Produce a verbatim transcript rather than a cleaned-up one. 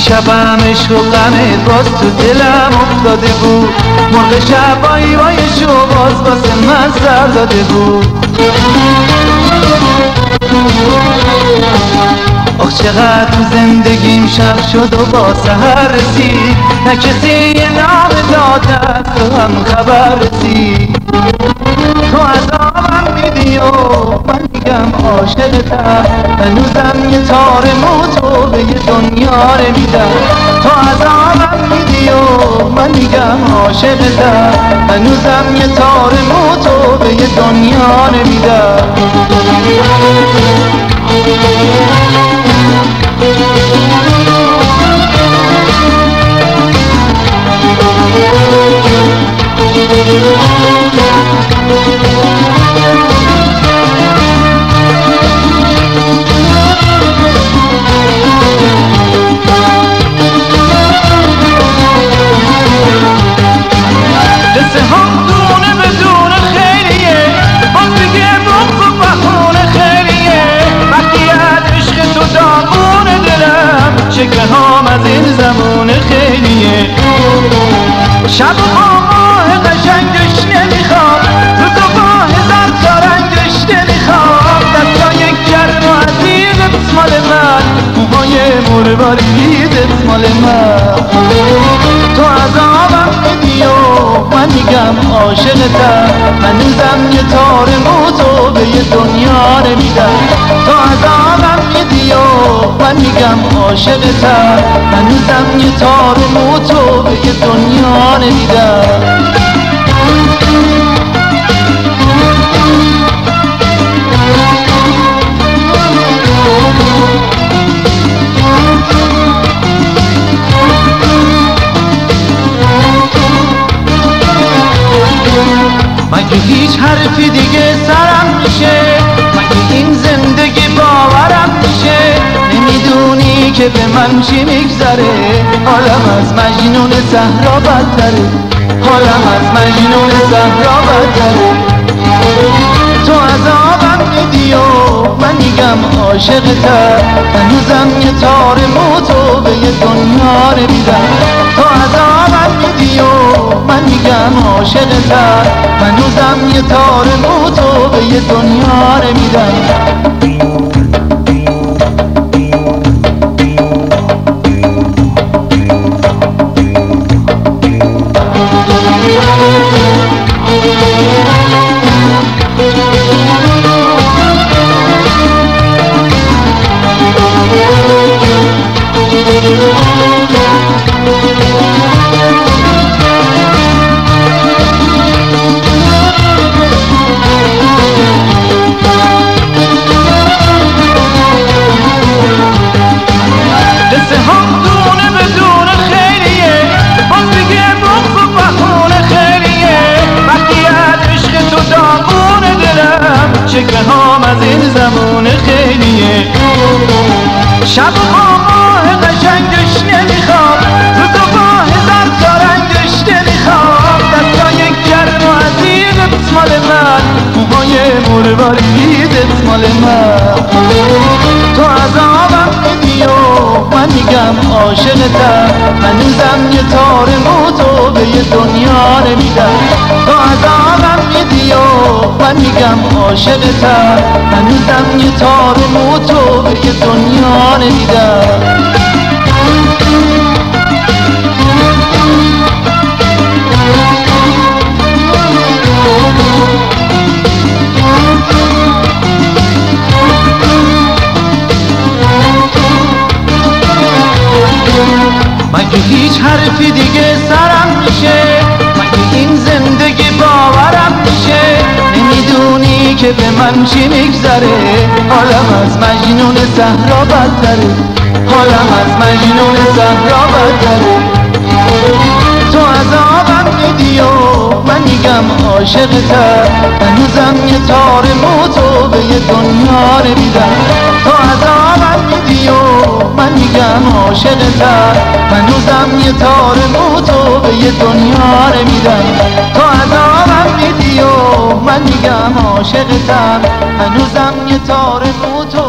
شبم عشق و غمت باز تو دلم افتاده بود، مرغ شب وای وای شو باز واسه من سر داده بود. آخ چقدر تو زندگیم شب شد و با سحر رسید، نه کسی نام دادت تو هم خبر رسید. تو عذابم میدی و من میگم عاشقتم، هنوزم یه تار مو تو به یه دنیا نمیدم. تو عذابم میدی و من میگم عاشقتم، هنوزم یه تار مو تو به یه دنیا نمیدم. قصه هم دونه بدون خیلیه، باز دیگه بغض و بخونه خیلیه. وقتی از عشق تو داغون دلم، شکوه هام از این زمان خیلیه. شب و خواه قشنگش نمیخوام، روز و گاه زرد تا رنگش نمیخوام. دستای گرم و عزیزت مال من، موهای مرواریدت مال من. تو عذابم میدی و من میگم عاشقتم، هنوزم یه تار مو تو به یه دنیا نمیدم. تو عذابم میدی و من میگم عاشقتم، هنوزم یه تار مو تو به یه دنیا نمیدم. مگه هیچ حرفی دیگه سرم میشه؟ مگه این زندگی باورم میشه؟ نمیدونی که به من چی میگذره؟ حالم از مجنون صحرا بدتره، حالم از مجنون صحرا بدتره. تو عذابم میدی و من میگم عاشقتم، هنوزم یه تار مو تو به یه دنیا نمیدم. تو عذابم میدی و من میگم عاشقتم، هنوزم یه تار مو تو به یه دنیا نمیدم. شکوه هام از این زمان خیلیه. شب و خواه قشنگش نمیخوام، روز و گاه زرد تا رنگش نمیخوام. دستای گرم و عزیزت مال من، موهای مرواریدت مال من. تو عذابم میدی و من میگم عاشقتم، هنوزم یه تار مو تو به یه دنیا نمیدم. تو عذابم میدی و من میگم عاشقتم، هنوزم یه تار مو تو به یه دنیا نمیدم. مگه هیچ حرفی دیگه سرم میشه؟ مگه این زندگی باورم میشه؟ نمیدونی که به من چی میگذره؟ حالم از مجنون صحرا بدتره، حالم از مجنون صحرا بدتره. تو عذابم میدی و من میگم عاشقتم، هنوزم یه تار مو تو به یه دنیا نمیدم. تو عذابم میدی و من میگم عاشقتم، هنوزم یه تار مو تو به یه دنیا نمیدم. تو عذابم میدی و من میگم عاشقتم، هنوزم یه تار مو تو